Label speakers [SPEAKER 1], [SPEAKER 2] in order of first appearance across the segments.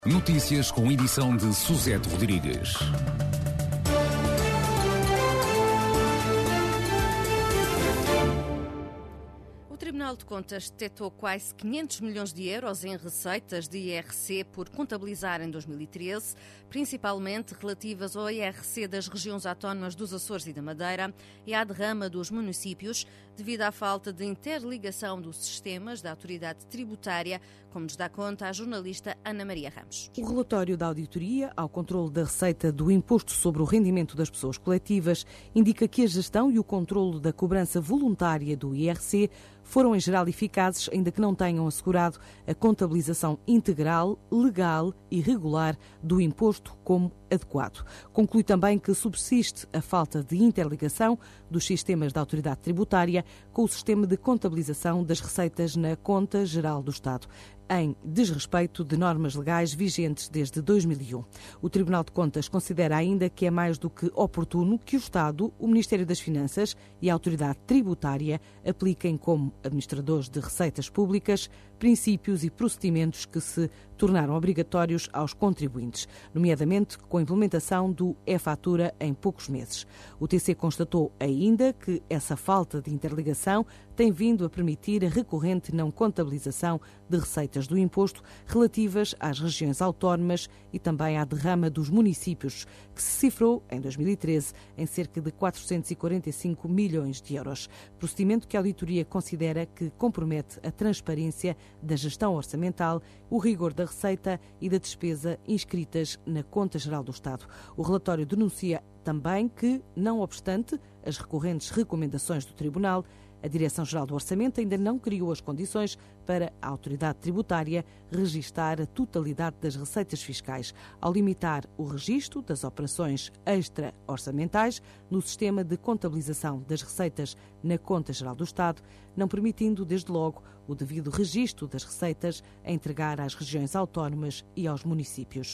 [SPEAKER 1] Notícias com edição de Suzete Rodrigues.
[SPEAKER 2] O Tribunal de Contas detectou quase 500 milhões de euros em receitas de IRC por contabilizar em 2013, principalmente relativas ao IRC das regiões autónomas dos Açores e da Madeira e à derrama dos municípios, devido à falta de interligação dos sistemas da autoridade tributária, como nos dá conta a jornalista Ana Maria Ramos.
[SPEAKER 3] O relatório da auditoria ao controle da receita do Imposto sobre o Rendimento das Pessoas Coletivas indica que a gestão e o controle da cobrança voluntária do IRC foram em geral eficazes, ainda que não tenham assegurado a contabilização integral, legal e regular do imposto como adequado. Conclui também que subsiste a falta de interligação dos sistemas da autoridade tributária com o sistema de contabilização das receitas na Conta Geral do Estado, em desrespeito de normas legais vigentes desde 2001. O Tribunal de Contas considera ainda que é mais do que oportuno que o Estado, o Ministério das Finanças e a autoridade tributária apliquem como administradores de receitas públicas princípios e procedimentos que se tornaram obrigatórios aos contribuintes, nomeadamente com a implementação do e-fatura em poucos meses. O TC constatou ainda que essa falta de interligação tem vindo a permitir a recorrente não contabilização de receitas do imposto relativas às regiões autónomas e também à derrama dos municípios, que se cifrou em 2013 em cerca de 445 milhões de euros. Procedimento que a auditoria considera que compromete a transparência da gestão orçamental, o rigor da receita e da despesa inscritas na Conta Geral do Estado. O relatório denuncia também que, não obstante as recorrentes recomendações do Tribunal, a Direção-Geral do Orçamento ainda não criou as condições para a autoridade tributária registar a totalidade das receitas fiscais, ao limitar o registro das operações extra-orçamentais no sistema de contabilização das receitas na Conta Geral do Estado, não permitindo, desde logo, o devido registro das receitas a entregar às regiões autónomas e aos municípios.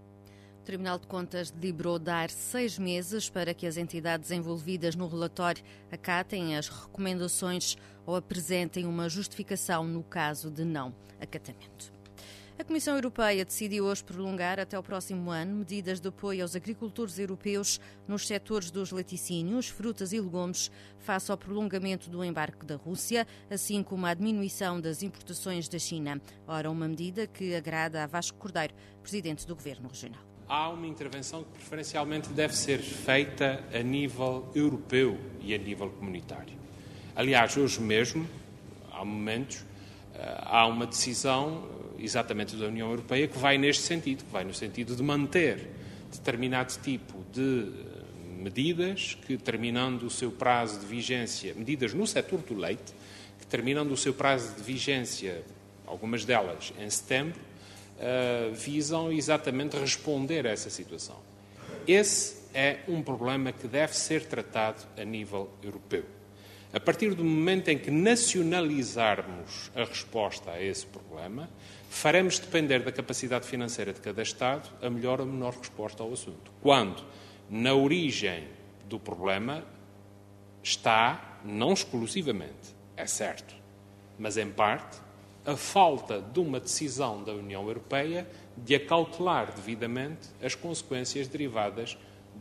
[SPEAKER 2] O Tribunal de Contas deliberou dar 6 meses para que as entidades envolvidas no relatório acatem as recomendações ou apresentem uma justificação no caso de não acatamento. A Comissão Europeia decidiu hoje prolongar até o próximo ano medidas de apoio aos agricultores europeus nos setores dos laticínios, frutas e legumes, face ao prolongamento do embarque da Rússia, assim como à diminuição das importações da China. Ora, uma medida que agrada a Vasco Cordeiro, presidente do Governo Regional.
[SPEAKER 4] Há uma intervenção que preferencialmente deve ser feita a nível europeu e a nível comunitário. Aliás, hoje mesmo, há momentos, há uma decisão exatamente da União Europeia que vai neste sentido, que vai no sentido de manter determinado tipo de medidas que, terminando o seu prazo de vigência, medidas no setor do leite, que terminando o seu prazo de vigência, algumas delas em setembro, visam exatamente responder a essa situação. Esse é um problema que deve ser tratado a nível europeu. A partir do momento em que nacionalizarmos a resposta a esse problema, faremos depender da capacidade financeira de cada Estado a melhor ou menor resposta ao assunto. Quando, na origem do problema, está, não exclusivamente, é certo, mas em parte, a falta de uma decisão da União Europeia de acautelar devidamente as consequências derivadas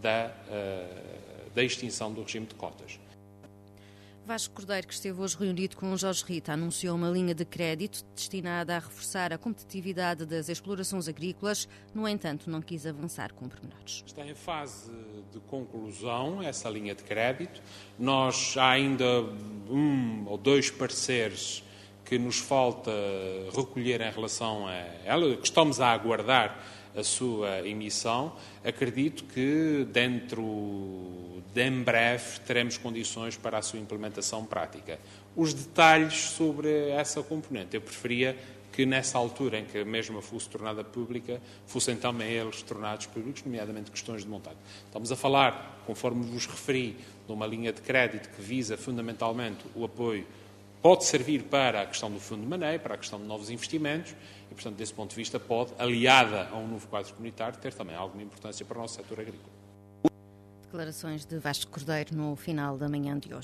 [SPEAKER 4] da extinção do regime de cotas.
[SPEAKER 2] Vasco Cordeiro, que esteve hoje reunido com Jorge Rita, anunciou uma linha de crédito destinada a reforçar a competitividade das explorações agrícolas. No entanto, não quis avançar com pormenores.
[SPEAKER 4] Está em fase de conclusão essa linha de crédito. Nós há ainda 1 ou 2 pareceres que nos falta recolher em relação a ela, que estamos a aguardar a sua emissão. Acredito que dentro de em breve teremos condições para a sua implementação prática. Os detalhes sobre essa componente, eu preferia que nessa altura em que a mesma fosse tornada pública, fossem também eles tornados públicos, nomeadamente questões de montante. Estamos a falar, conforme vos referi, de uma linha de crédito que visa fundamentalmente o apoio. Pode servir para a questão do fundo de maneio, para a questão de novos investimentos e, portanto, desse ponto de vista, pode, aliada a um novo quadro comunitário, ter também alguma importância para o nosso setor agrícola.
[SPEAKER 2] Declarações de Vasco Cordeiro no final da manhã de hoje.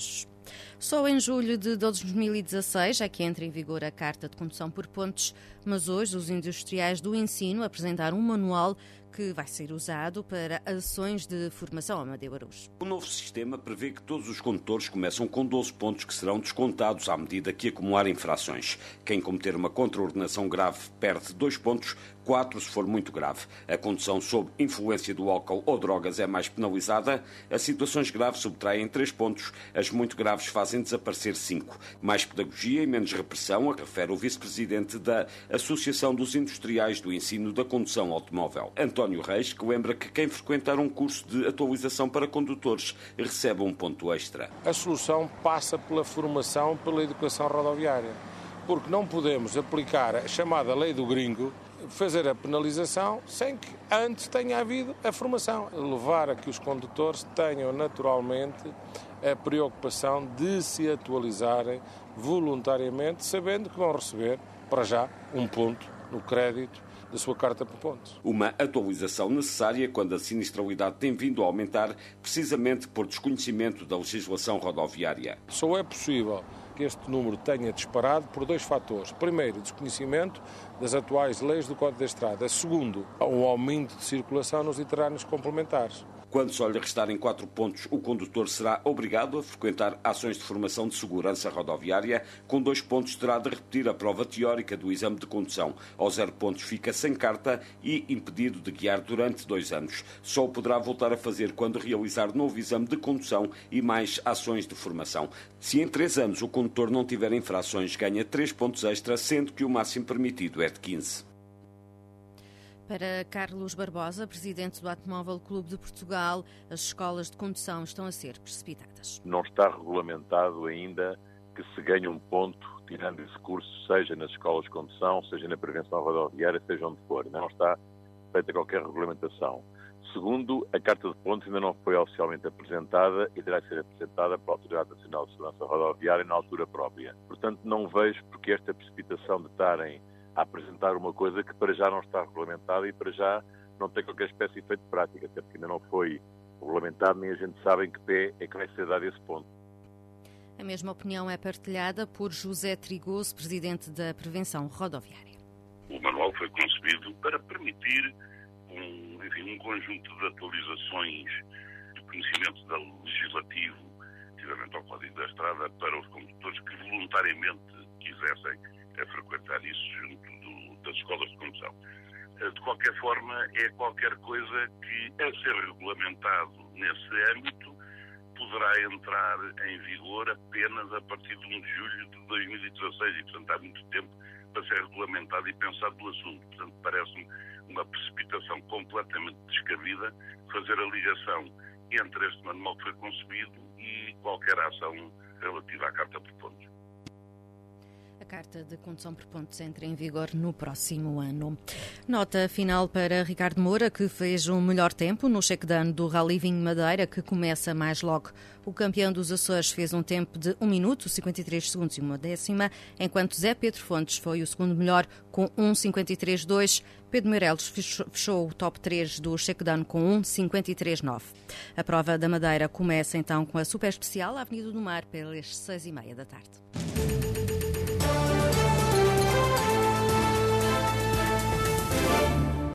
[SPEAKER 2] Só em julho de 2016 é que entra em vigor a Carta de Condução por Pontos, mas hoje os industriais do ensino apresentaram um manual que vai ser usado para ações de formação. Amadeu Araújo.
[SPEAKER 5] O novo sistema prevê que todos os condutores começam com 12 pontos que serão descontados à medida que acumular infrações. Quem cometer uma contraordenação grave perde 2 pontos, 4 se for muito grave. A condução sob influência do álcool ou drogas é mais penalizada. As situações graves subtraem 3 pontos. As muito graves fazem desaparecer 5. Mais pedagogia e menos repressão, refere o vice-presidente da Associação dos Industriais do Ensino da Condução Automóvel, António Reis, que lembra que quem frequentar um curso de atualização para condutores recebe um ponto extra.
[SPEAKER 6] A solução passa pela formação, pela educação rodoviária, porque não podemos aplicar a chamada lei do gringo, fazer a penalização sem que antes tenha havido a formação. Levar a que os condutores tenham naturalmente a preocupação de se atualizarem voluntariamente, sabendo que vão receber, para já, um ponto no crédito da sua carta por pontos.
[SPEAKER 5] Uma atualização necessária quando a sinistralidade tem vindo a aumentar, precisamente por desconhecimento da legislação rodoviária.
[SPEAKER 6] Só é possível que este número tenha disparado por 2 fatores. Primeiro, desconhecimento das atuais leis do Código da Estrada. Segundo, um aumento de circulação nos itinerários complementares.
[SPEAKER 5] Quando só lhe restarem 4 pontos, o condutor será obrigado a frequentar ações de formação de segurança rodoviária. Com 2 pontos terá de repetir a prova teórica do exame de condução. Aos 0 pontos fica sem carta e impedido de guiar durante 2 anos. Só o poderá voltar a fazer quando realizar novo exame de condução e mais ações de formação. Se em 3 anos o condutor não tiver infrações, ganha 3 pontos extra, sendo que o máximo permitido é de 15.
[SPEAKER 2] Para Carlos Barbosa, presidente do Automóvel Clube de Portugal, as escolas de condução estão a ser precipitadas.
[SPEAKER 7] Não está regulamentado ainda que se ganhe um ponto tirando esse curso, seja nas escolas de condução, seja na prevenção rodoviária, seja onde for. Não está feita qualquer regulamentação. Segundo, a Carta de Pontos ainda não foi oficialmente apresentada e terá que ser apresentada pela Autoridade Nacional de Segurança Rodoviária na altura própria. Portanto, não vejo porque esta precipitação de estarem a apresentar uma coisa que para já não está regulamentada e para já não tem qualquer espécie de efeito prático, até porque ainda não foi regulamentado, nem a gente sabe em que pé é que vai ser dado esse ponto.
[SPEAKER 2] A mesma opinião é partilhada por José Trigoso, presidente da Prevenção Rodoviária.
[SPEAKER 8] O manual foi concebido para permitir um conjunto de atualizações de conhecimento legislativo relativamente ao Código da Estrada para os condutores que voluntariamente quisessem frequentar isso junto das escolas de condução. De qualquer forma, é qualquer coisa que, a ser regulamentado nesse âmbito, poderá entrar em vigor apenas a partir de 1 de julho de 2016 e, portanto, há muito tempo para ser regulamentado e pensado no assunto. Portanto, parece-me uma precipitação completamente descabida fazer a ligação entre este manual que foi concebido e qualquer ação relativa à Carta por Pontos.
[SPEAKER 2] A Carta de Condução por Pontos entra em vigor no próximo ano. Nota final para Ricardo Moura, que fez um melhor tempo no check-down do Rally Vinho Madeira, que começa mais logo. O campeão dos Açores fez um tempo de 1 minuto, 53 segundos e 1/10, enquanto Zé Pedro Fontes foi o segundo melhor com 1:53.2. Pedro Meireles fechou o top 3 do check-down com 1:53.9. A prova da Madeira começa então com a super especial à Avenida do Mar pelas 6:30 da tarde.